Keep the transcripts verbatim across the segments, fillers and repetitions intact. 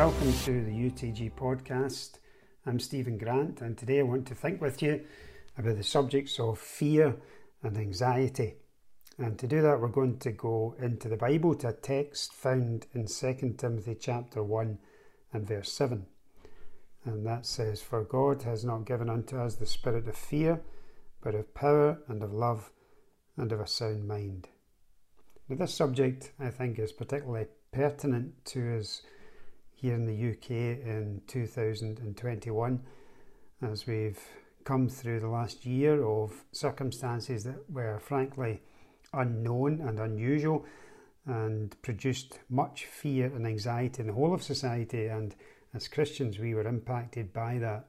Welcome to the U T G podcast. I'm Stephen Grant, and today I want to think with you about the subjects of fear and anxiety. And to do that, we're going to go into the Bible to a text found in Second Timothy chapter one and verse seven. And that says, "For God has not given unto us the spirit of fear, but of power and of love and of a sound mind." Now, this subject, I think, is particularly pertinent to us here in the U K in two thousand twenty-one, as we've come through the last year of circumstances that were frankly unknown and unusual and produced much fear and anxiety in the whole of society, and as Christians we were impacted by that.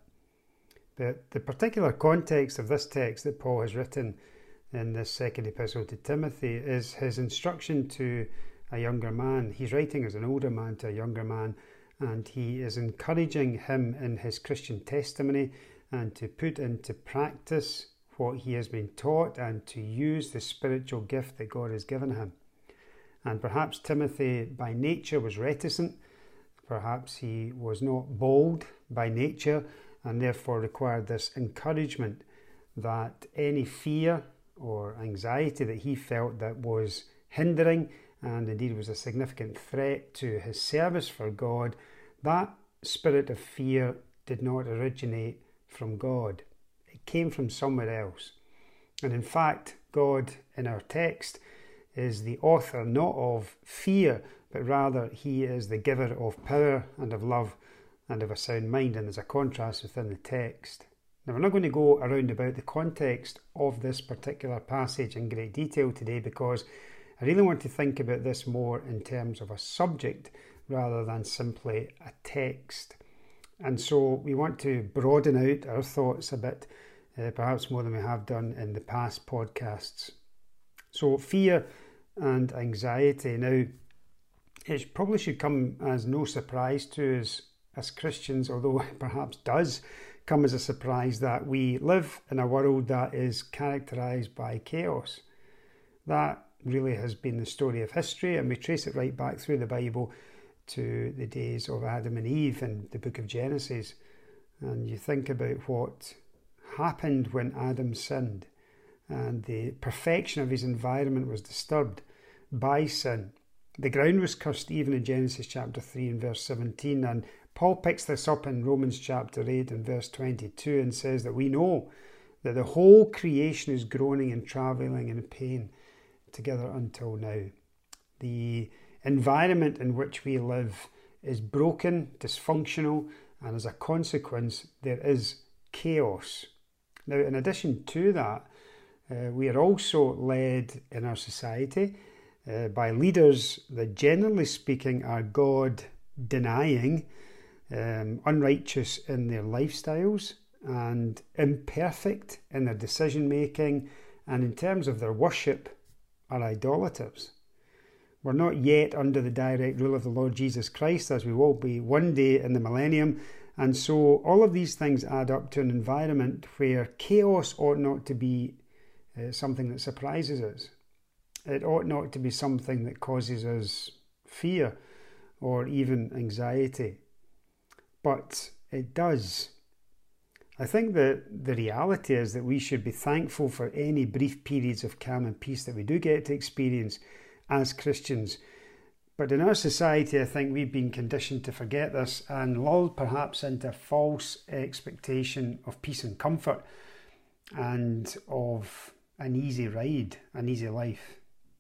But the particular context of this text that Paul has written in this second epistle to Timothy is his instruction to a younger man. He's writing as an older man to a younger man, and he is encouraging him in his Christian testimony and to put into practice what he has been taught and to use the spiritual gift that God has given him. And perhaps Timothy by nature was reticent, perhaps he was not bold by nature, and therefore required this encouragement that any fear or anxiety that he felt that was hindering and indeed was a significant threat to his service for God, that spirit of fear did not originate from God. It came from somewhere else. And in fact, God in our text is the author not of fear, but rather he is the giver of power and of love and of a sound mind. And there's a contrast within the text. Now, we're not going to go around about the context of this particular passage in great detail today, because I really want to think about this more in terms of a subject rather than simply a text. And so we want to broaden out our thoughts a bit, uh, perhaps more than we have done in the past podcasts. So fear and anxiety. Now, it probably should come as no surprise to us as Christians, although it perhaps does come as a surprise that we live in a world that is characterised by chaos. That really has been the story of history, and we trace it right back through the Bible to the days of Adam and Eve in the book of Genesis. And you think about what happened when Adam sinned, and the perfection of his environment was disturbed by sin. The ground was cursed even in Genesis chapter three and verse seventeen, and Paul picks this up in Romans chapter eight and verse twenty-two and says that we know that the whole creation is groaning and travailing in pain together until now. The environment in which we live is broken, dysfunctional, and as a consequence there is chaos. Now, in addition to that, uh, we are also led in our society uh, by leaders that, generally speaking, are God-denying, um, unrighteous in their lifestyles, and imperfect in their decision-making, and in terms of their worship, are idolaters. We're not yet under the direct rule of the Lord Jesus Christ, as we will be one day in the millennium, and so all of these things add up to an environment where chaos ought not to be uh, something that surprises us. It ought not to be something that causes us fear or even anxiety, but it does. I think that the reality is that we should be thankful for any brief periods of calm and peace that we do get to experience as Christians. But in our society, I think we've been conditioned to forget this and lulled perhaps into a false expectation of peace and comfort and of an easy ride, an easy life.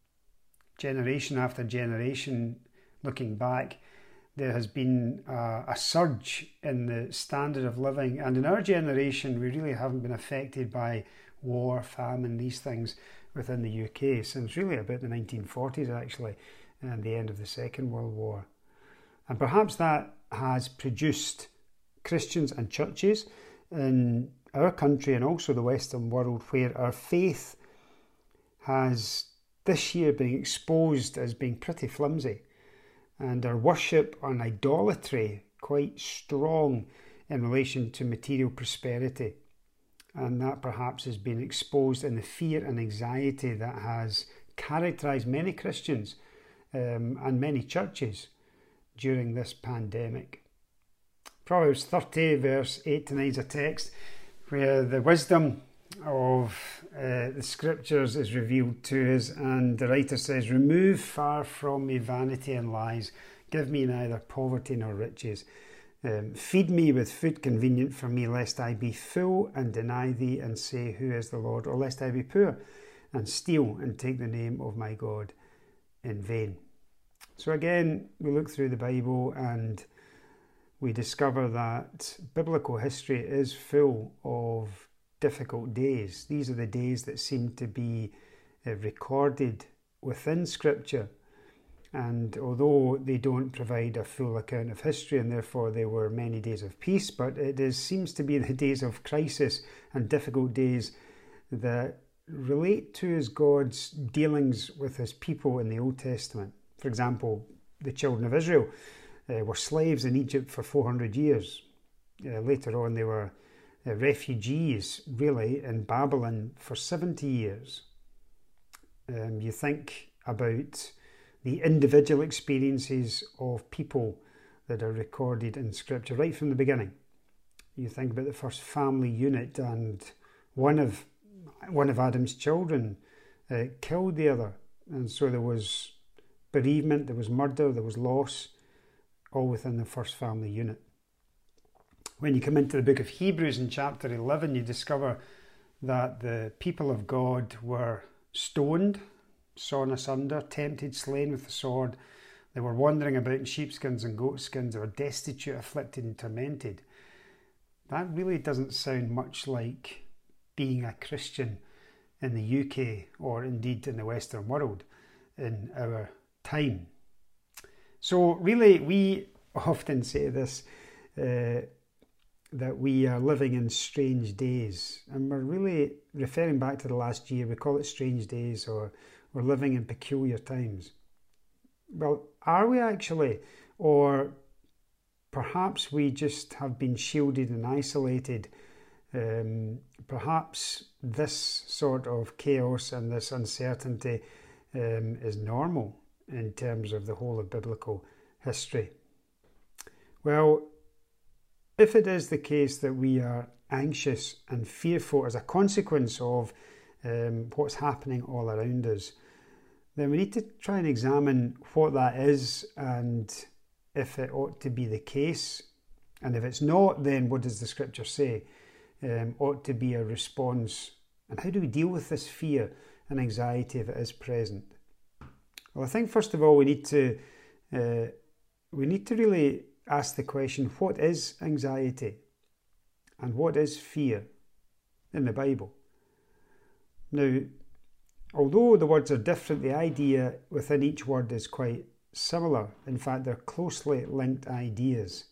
Generation after generation, looking back, there has been a, a surge in the standard of living, and in our generation we really haven't been affected by war, famine, these things within the U K since really about the nineteen forties actually, and the end of the Second World War. And perhaps that has produced Christians and churches in our country and also the Western world where our faith has this year been exposed as being pretty flimsy, and our worship on idolatry quite strong in relation to material prosperity. And that perhaps has been exposed in the fear and anxiety that has characterised many Christians um, and many churches during this pandemic. Proverbs thirty, verse eight to nine is a text where the wisdom of uh, the scriptures is revealed to us, and the writer says, "Remove far from me vanity and lies. Give me neither poverty nor riches. Um, feed me with food convenient for me, lest I be full and deny thee and say, who is the Lord? Or lest I be poor and steal and take the name of my God in vain." So again, we look through the Bible and we discover that biblical history is full of difficult days. These are the days that seem to be uh, recorded within Scripture. And although they don't provide a full account of history, and therefore there were many days of peace, but it is, seems to be the days of crisis and difficult days that relate to as God's dealings with his people in the Old Testament. For example, the children of Israel uh, were slaves in Egypt for four hundred years. Uh, later on, they were uh, refugees, really, in Babylon for seventy years. Um, you think about the individual experiences of people that are recorded in Scripture right from the beginning. You think about the first family unit, and one of one of Adam's children uh, killed the other, and so there was bereavement, there was murder, there was loss, all within the first family unit. When you come into the book of Hebrews in chapter eleven, you discover that the people of God were stoned, sawn asunder, tempted, slain with the sword. They were wandering about in sheepskins and goatskins. They were destitute, afflicted, and tormented. That really doesn't sound much like being a Christian in the U K, or indeed in the Western world in our time. So really, we often say this, uh, that we are living in strange days, and we're really referring back to the last year. We call it strange days, or we're living in peculiar times. Well, are we actually? Or perhaps we just have been shielded and isolated. Um, perhaps this sort of chaos and this uncertainty um, is normal in terms of the whole of biblical history. Well, if it is the case that we are anxious and fearful as a consequence of um, what's happening all around us, then we need to try and examine what that is, and if it ought to be the case. And if it's not, then what does the Scripture say um, ought to be a response? And how do we deal with this fear and anxiety if it is present? Well, I think first of all we need to uh, we need to really ask the question, what is anxiety and what is fear in the Bible? Now, although the words are different, the idea within each word is quite similar. In fact, they're closely linked ideas.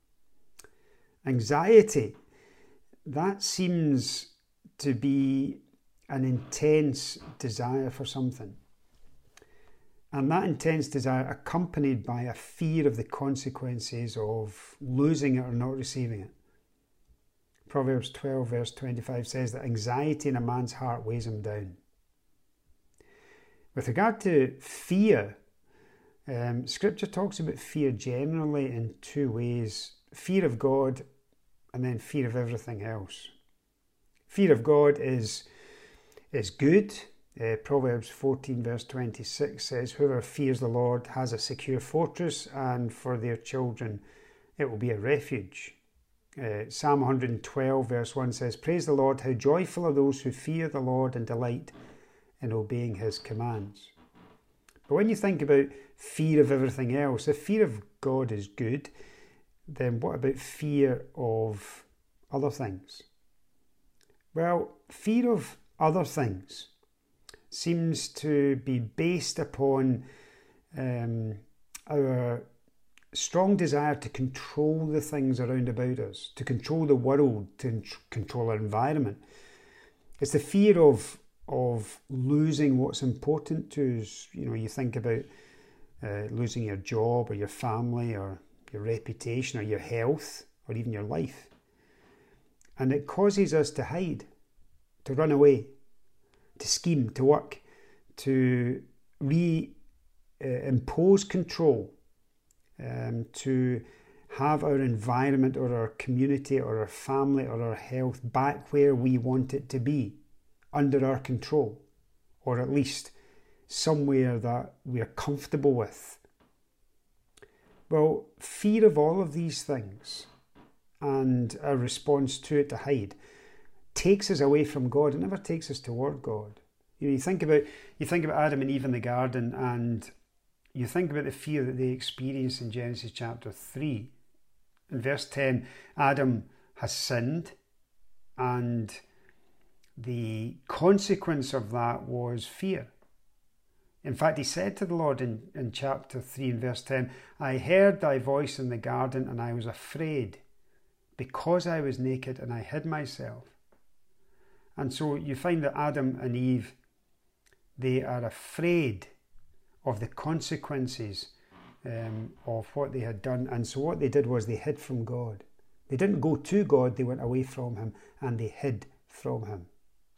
Anxiety, that seems to be an intense desire for something. And that intense desire accompanied by a fear of the consequences of losing it or not receiving it. Proverbs twelve verse twenty-five says that anxiety in a man's heart weighs him down. With regard to fear, um, Scripture talks about fear generally in two ways. Fear of God and then fear of everything else. Fear of God is, is good. Uh, Proverbs fourteen verse twenty-six says, "Whoever fears the Lord has a secure fortress, and for their children it will be a refuge." Uh, Psalm one twelve verse one says, "Praise the Lord, how joyful are those who fear the Lord and delight in obeying his commands." But when you think about fear of everything else, if fear of God is good, then what about fear of other things? Well, fear of other things seems to be based upon um, our strong desire to control the things around about us, to control the world, to control our environment. It's the fear of of losing what's important to us. You know, you think about uh, losing your job or your family or your reputation or your health or even your life. And it causes us to hide, to run away, to scheme, to work, to re-impose uh, control, um, to have our environment or our community or our family or our health back where we want it to be, under our control, or at least somewhere that we are comfortable with. Well, fear of all of these things and our response to it to hide takes us away from God. It never takes us toward God. You know, you think about you think about Adam and Eve in the garden, and you think about the fear that they experienced in Genesis chapter three. In verse ten, Adam has sinned, and the consequence of that was fear. In fact, he said to the Lord in, in chapter three and verse ten, I heard thy voice in the garden, and I was afraid, because I was naked and I hid myself. And so you find that Adam and Eve, they are afraid of the consequences um, of what they had done. And so what they did was they hid from God. They didn't go to God, they went away from him, and they hid from him.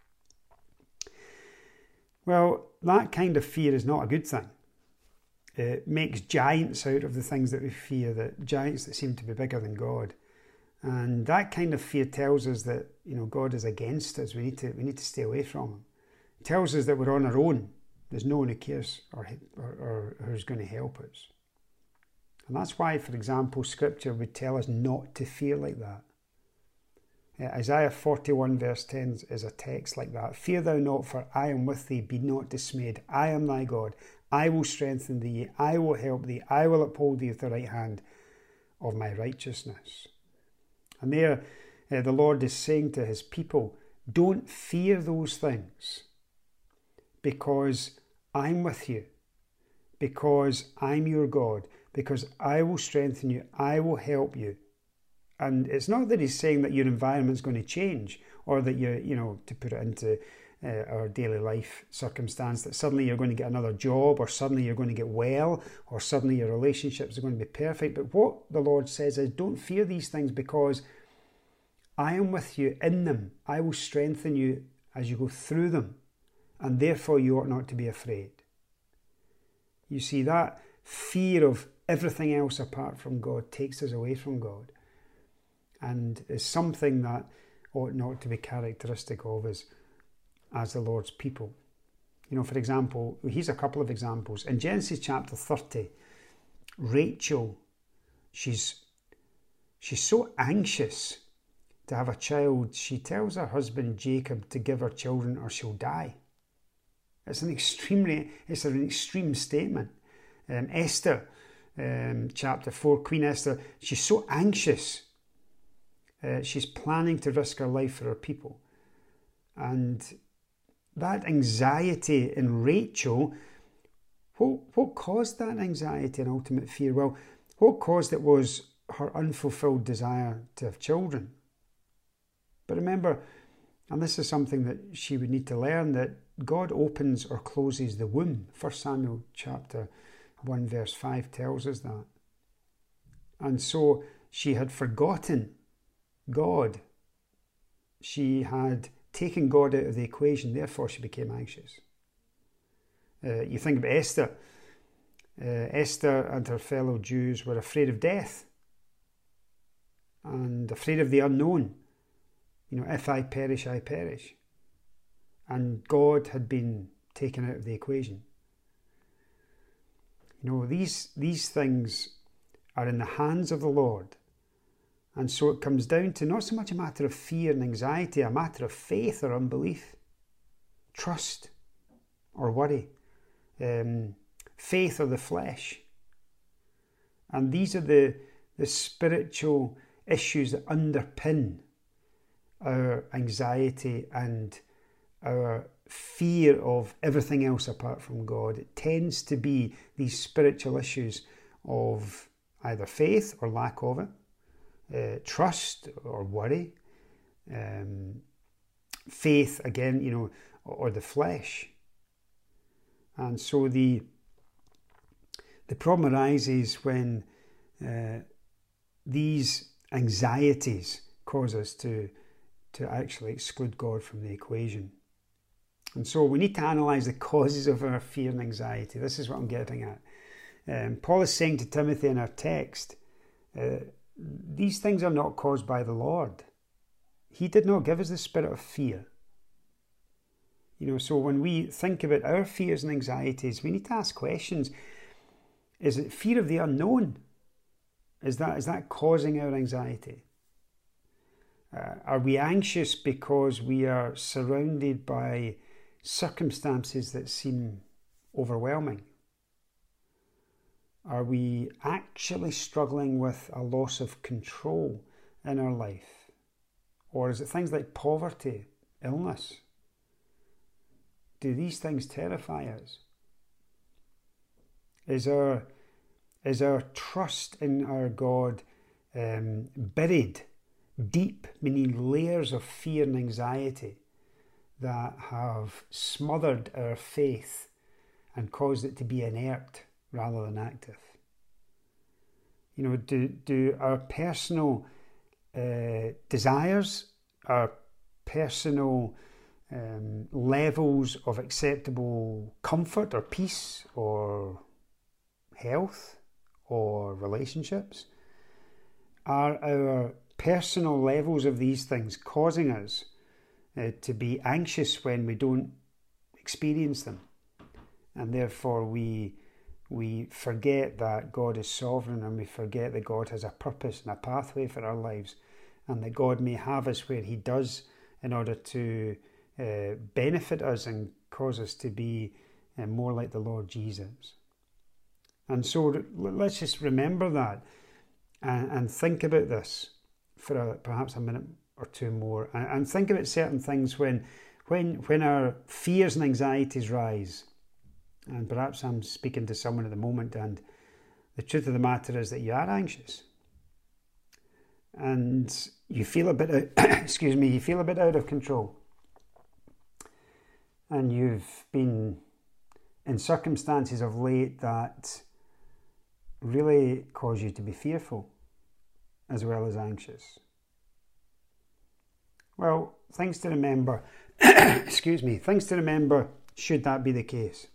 Well, that kind of fear is not a good thing. It makes giants out of the things that we fear, that giants that seem to be bigger than God. And that kind of fear tells us that, you know, God is against us. We need to we need to stay away from him. It tells us that we're on our own. There's no one who cares or, or, or who's going to help us. And that's why, for example, Scripture would tell us not to fear like that. Isaiah forty-one verse ten is a text like that. Fear thou not, for I am with thee. Be not dismayed. I am thy God. I will strengthen thee. I will help thee. I will uphold thee with the right hand of my righteousness. And there uh, the Lord is saying to his people, don't fear those things, because I'm with you, because I'm your God, because I will strengthen you, I will help you. And it's not that he's saying that your environment's going to change, or that you, you know, to put it into uh, our daily life circumstance, that suddenly you're going to get another job, or suddenly you're going to get well, or suddenly your relationships are going to be perfect. But what the Lord says is, don't fear these things, because I am with you in them. I will strengthen you as you go through them, and therefore you ought not to be afraid. You see, that fear of everything else apart from God takes us away from God, and is something that ought not to be characteristic of us as the Lord's people. You know, for example, here's a couple of examples. In Genesis chapter thirty, Rachel, she's she's so anxious to have a child, she tells her husband Jacob to give her children or she'll die. It's an extremely, it's an extreme statement. Um, Esther, um, chapter four, Queen Esther, she's so anxious. Uh, she's planning to risk her life for her people. And that anxiety in Rachel, what, what caused that anxiety and ultimate fear? Well, what caused it was her unfulfilled desire to have children. But remember, and this is something that she would need to learn, that God opens or closes the womb. First Samuel chapter one verse five tells us that. And so she had forgotten God. She had taken God out of the equation, therefore she became anxious. Uh, you think about Esther. Uh, Esther and her fellow Jews were afraid of death and afraid of the unknown. You know, if I perish, I perish. And God had been taken out of the equation. You know, these, these things are in the hands of the Lord. And so it comes down to not so much a matter of fear and anxiety, a matter of faith or unbelief, trust or worry, um, faith or the flesh. And these are the, the spiritual issues that underpin our anxiety and our fear of everything else apart from God. It tends to be these spiritual issues of either faith or lack of it, uh, trust or worry, um, faith again, you know, or the flesh. And so the the problem arises when uh, these anxieties cause us to to actually exclude God from the equation. And so we need to analyse the causes of our fear and anxiety. This is what I'm getting at. Um, Paul is saying to Timothy in our text, uh, these things are not caused by the Lord. He did not give us the spirit of fear. You know, so when we think about our fears and anxieties, we need to ask questions. Is it fear of the unknown? Is that, is that causing our anxiety? Uh, are we anxious because we are surrounded by circumstances that seem overwhelming? Are we actually struggling with a loss of control in our life? Or is it things like poverty, illness? Do these things terrify us? Is our, is our trust in our God um, buried deep, meaning layers of fear and anxiety that have smothered our faith and caused it to be inert rather than active? You know, do, do our personal uh, desires, our personal um, levels of acceptable comfort or peace or health or relationships, are our personal levels of these things causing us uh, to be anxious when we don't experience them? And therefore we we forget that God is sovereign, and we forget that God has a purpose and a pathway for our lives, and that God may have us where he does in order to uh, benefit us and cause us to be uh, more like the Lord Jesus. And so let's just remember that and, and think about this for a, perhaps a minute or two more, and, and think about certain things when, when, when our fears and anxieties rise. And perhaps I'm speaking to someone at the moment, and the truth of the matter is that you are anxious. And you feel a bit, out, excuse me, you feel a bit out of control. And you've been in circumstances of late that really cause you to be fearful as well as anxious. Well, things to remember, excuse me, things to remember should that be the case.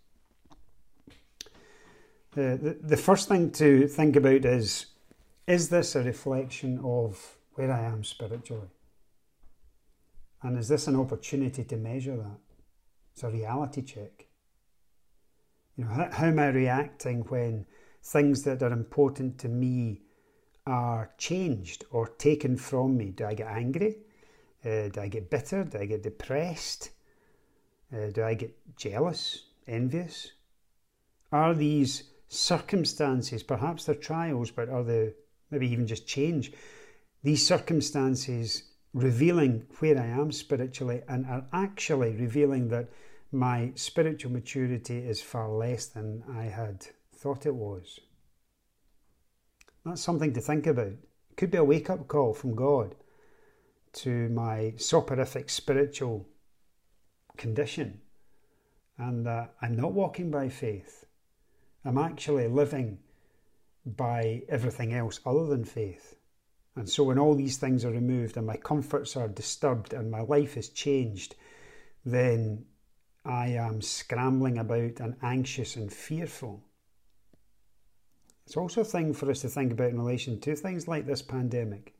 The, the, the first thing to think about is, is this a reflection of where I am spiritually? And is this an opportunity to measure that? It's a reality check. You know, how, how am I reacting when things that are important to me are changed or taken from me? Do I get angry? Uh, do I get bitter? Do I get depressed? Uh, do I get jealous, envious? Are these circumstances, perhaps they're trials, but are they maybe even just change? These circumstances revealing where I am spiritually, and are actually revealing that my spiritual maturity is far less than I had thought it was. That's something to think about. It could be a wake-up call from God to my soporific spiritual condition, and that I'm not walking by faith. I'm actually living by everything else other than faith. And so when all these things are removed and my comforts are disturbed and my life is changed, then I am scrambling about and anxious and fearful. It's also a thing for us to think about in relation to things like this pandemic.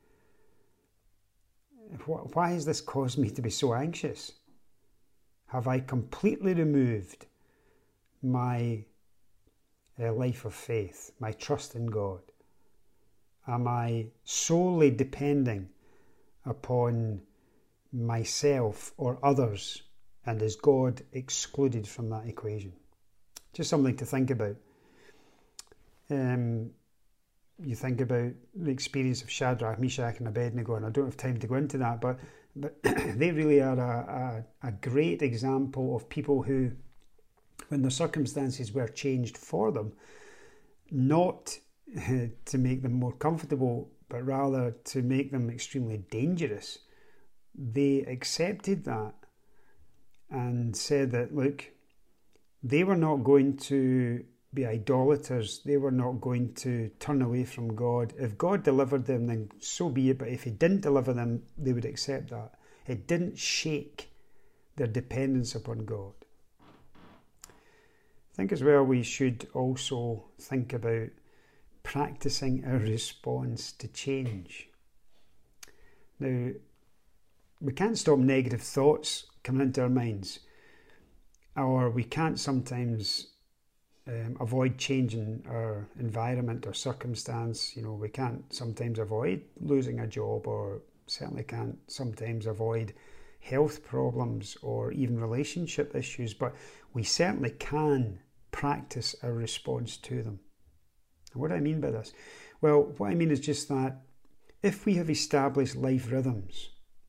Why has this caused me to be so anxious? Have I completely removed my uh, life of faith, my trust in God? Am I solely depending upon myself or others, and is God excluded from that equation? Just something to think about. Um, you think about the experience of Shadrach, Meshach and Abednego, and I don't have time to go into that, but, but they really are a, a, a great example of people who, when their circumstances were changed for them, not to make them more comfortable, but rather to make them extremely dangerous, they accepted that and said that, look, they were not going to be idolaters. They were not going to turn away from God. If God delivered them, then so be it. But if he didn't deliver them, they would accept that. It didn't shake their dependence upon God. I think as well we should also think about practicing our response to change. Now, we can't stop negative thoughts coming into our minds, or we can't sometimes um, avoid changing our environment or circumstance. You know, we can't sometimes avoid losing a job, or certainly can't sometimes avoid health problems or even relationship issues, but we certainly can practice our response to them. And what do I mean by this? Well, what I mean is just that if we have established life rhythms,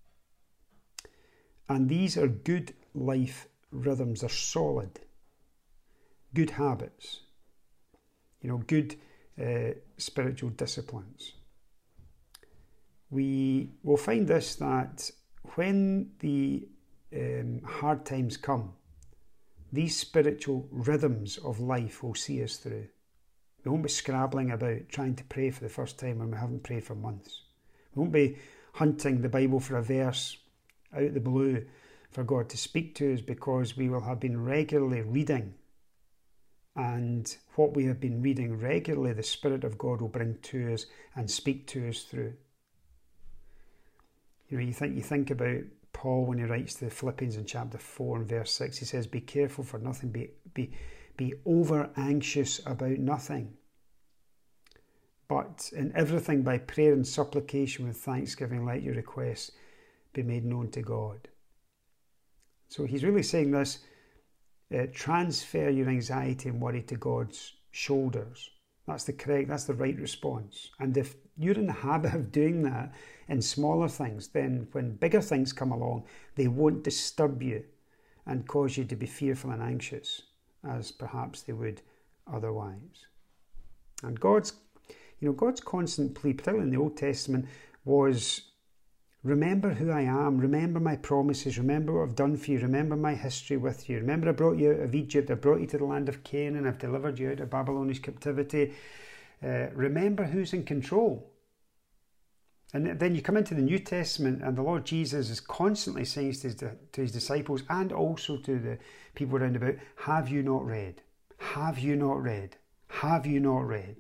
and these are good life rhythms, they're solid, good habits, you know, good uh, spiritual disciplines, we will find this, that when the um, hard times come, these spiritual rhythms of life will see us through. We won't be scrabbling about trying to pray for the first time when we haven't prayed for months. We won't be hunting the Bible for a verse out the blue for God to speak to us, because we will have been regularly reading, and what we have been reading regularly, the Spirit of God will bring to us and speak to us through. You know, you think you think about Paul when he writes to the Philippians in chapter four and verse six. He says, "Be careful for nothing, be be be over anxious about nothing, but in everything by prayer and supplication with thanksgiving let your requests be made known to God." So he's really saying this: uh, transfer your anxiety and worry to God's shoulders. That's the correct, that's the right response. And if you're in the habit of doing that in smaller things, then when bigger things come along, they won't disturb you and cause you to be fearful and anxious as perhaps they would otherwise. And God's, you know, God's constant plea, particularly in the Old Testament, was, remember who I am, remember my promises, remember what I've done for you, remember my history with you. Remember I brought you out of Egypt, I brought you to the land of Canaan, I've delivered you out of Babylonish captivity. Uh, remember who's in control. And then you come into the New Testament, and the Lord Jesus is constantly saying to his, to his disciples and also to the people around about, have you not read? Have you not read? Have you not read?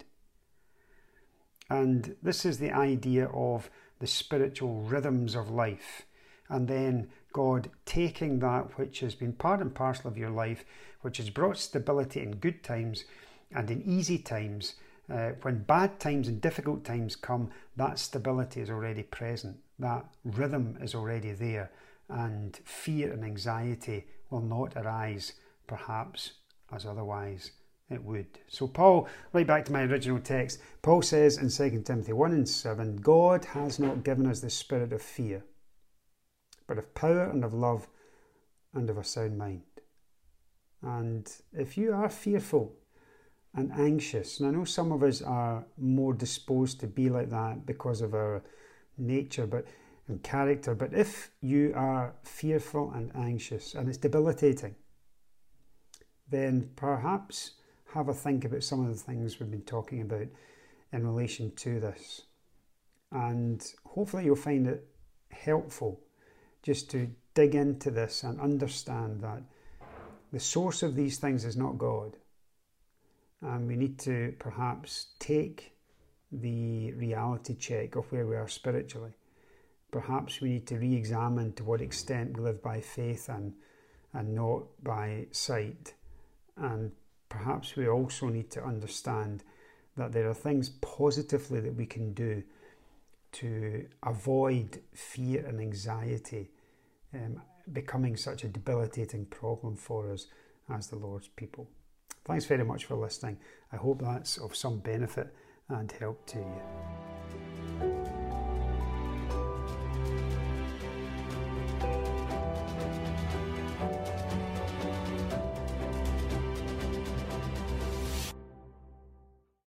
And this is the idea of the spiritual rhythms of life, and then God taking that which has been part and parcel of your life, which has brought stability in good times and in easy times. Uh, when bad times and difficult times come, that stability is already present, that rhythm is already there, and fear and anxiety will not arise perhaps as otherwise it would. So Paul, right back to my original text, Paul says in Second Timothy one and seven, God has not given us the spirit of fear, but of power and of love and of a sound mind. And if you are fearful and anxious, and I know some of us are more disposed to be like that because of our nature but and character, but if you are fearful and anxious and it's debilitating, then perhaps have a think about some of the things we've been talking about in relation to this. And hopefully you'll find it helpful just to dig into this and understand that the source of these things is not God. And we need to perhaps take the reality check of where we are spiritually. Perhaps we need to re-examine to what extent we live by faith and, and not by sight. And perhaps we also need to understand that there are things positively that we can do to avoid fear and anxiety um, becoming such a debilitating problem for us as the Lord's people. Thanks very much for listening. I hope that's of some benefit and help to you.